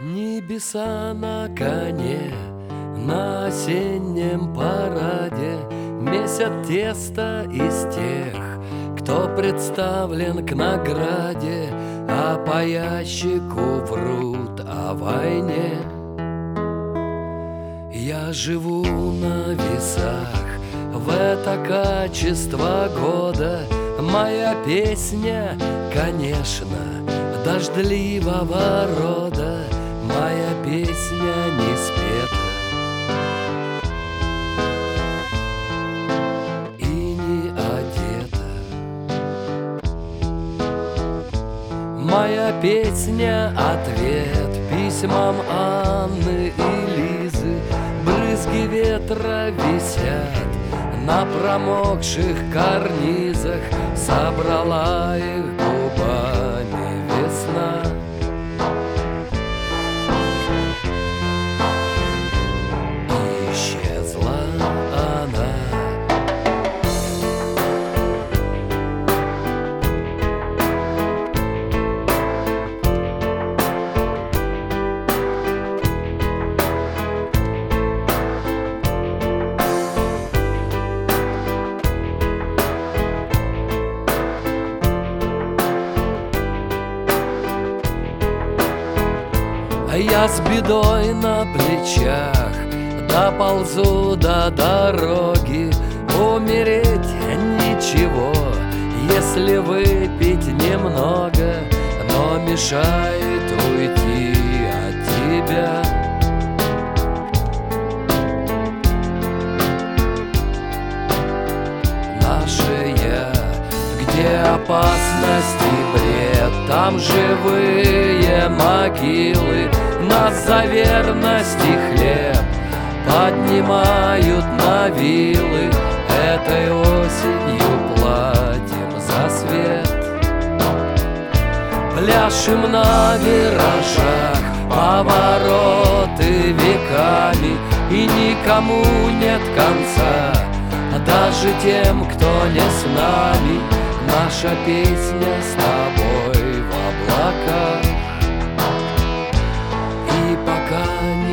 Небеса на коне, на осеннем параде месят тесто из тех, кто представлен к награде, а по ящику врут о войне. Я живу на весах в это качество года. Моя песня, конечно, дождливого рода. Моя песня не спета и не одета. Моя песня — ответ письмам Анны и Лизы. Брызги ветра висят на промокших карнизах. Собрала их губами весна. Исчезла она. Я с бедой на плечах доползу до дороги. Умереть ничего, если выпить немного, но мешает уйти от тебя. Наше я, где опасность и бред, там живые могилы. Нас за верность и хлеб поднимают на вилы. Этой осенью платим за свет. Пляшем на виражах повороты веками, и никому нет конца, даже тем, кто не с нами. Наша песня с тобой в облаках. И пока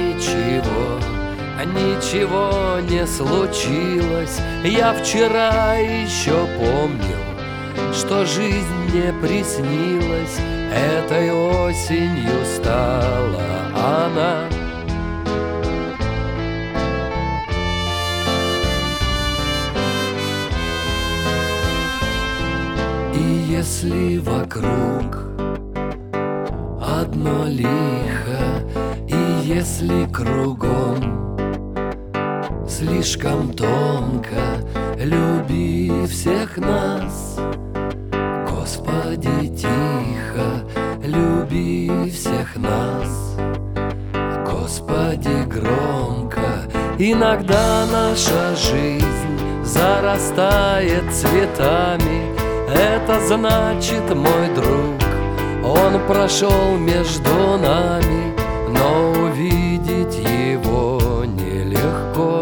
ничего не случилось, я вчера еще помнил, что жизнь мне приснилась. Этой осенью стала она. И если вокруг одно лихо, и если кругом слишком тонко, люби всех нас, Господи, тихо, люби всех нас, Господи, громко. Иногда наша жизнь зарастает цветами. Это значит, мой друг, он прошел между нами, но увидеть его нелегко.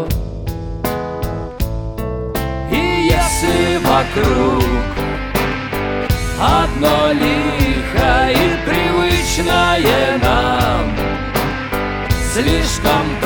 И если вокруг одно лихо и привычное нам слишком